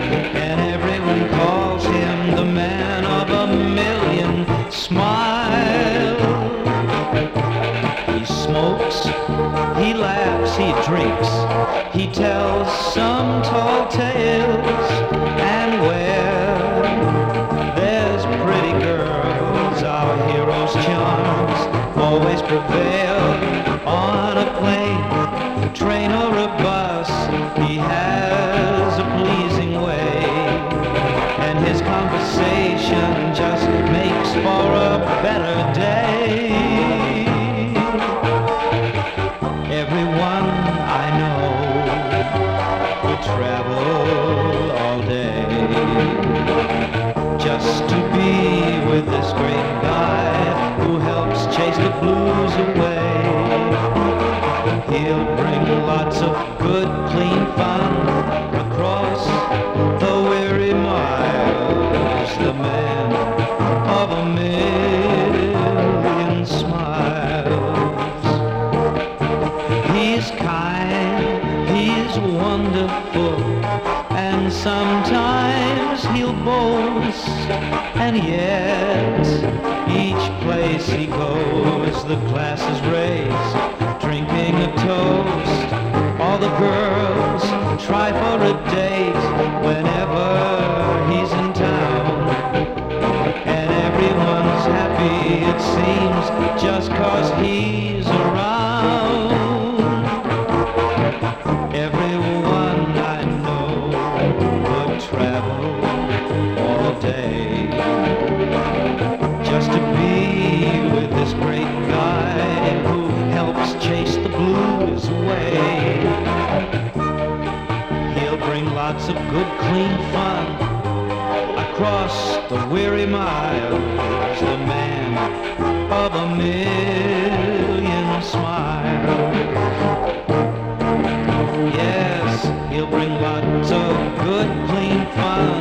and everyone calls him the man of a million smiles. He smokes, he laughs, he drinks, he tells some tall tales, and where there's pretty girls, our hero's charms always prevail. On a plane, train or a bus, he has a pleasing way, and his conversation just makes for a better day. Everyone I know would travel all day just to be with this great guy who helps chase the blues away. He'll bring lots of good, clean fun across the weary miles. The man of a million smiles. He's kind, he's wonderful, and sometimes he'll boast. And yet, each place he goes, the glasses raised, drinking a toast. All the girls try for a date whenever he's in town, and everyone's happy, it seems, just 'cause he's around. Everyone I know would travel all day just to be with this great guy who helps chase the blues away. He'll bring lots of good, clean fun across the weary miles. The man of a million smiles. Yes, he'll bring lots of good, clean fun